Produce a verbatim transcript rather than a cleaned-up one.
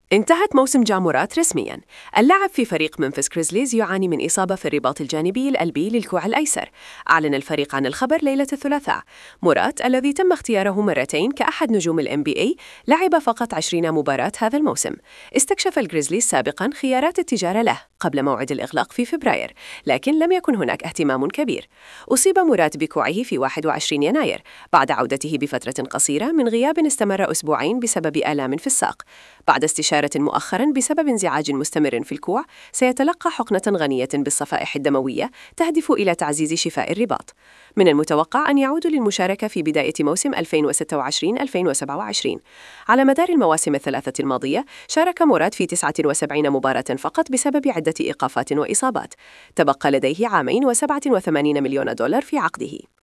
انتهت موسم جا مورات رسمياً. اللاعب في فريق منفس غريزليز يعاني من إصابة في الرباط الجانبي القلبي للكوع الأيسر. أعلن الفريق عن الخبر ليلة الثلاثاء. مورات الذي تم اختياره مرتين كأحد نجوم ال إن بي إيه لعب فقط عشرين مباراة هذا الموسم. استكشف الغريزليز سابقاً خيارات التجارة له قبل موعد الإغلاق في فبراير، لكن لم يكن هناك اهتمام كبير. أصيب مورات بكوعه في واحد وعشرين يناير بعد عودته بفترة قصيرة من غياب استمر أسبوعين بسبب آلام في الساق. بعد استشارة مؤخراً بسبب انزعاج مستمر في الكوع، سيتلقى حقنة غنية بالصفائح الدموية تهدف إلى تعزيز شفاء الرباط. من المتوقع أن يعود للمشاركة في بداية موسم ألفين وستة وعشرين ألفين وسبعة وعشرين. على مدار المواسم الثلاثة الماضية شارك مورات في تسعة وسبعين مباراة فقط بسبب عدة إيقافات وإصابات. تبقى لديه عامين وسبعة وثمانين مليون دولار في عقده.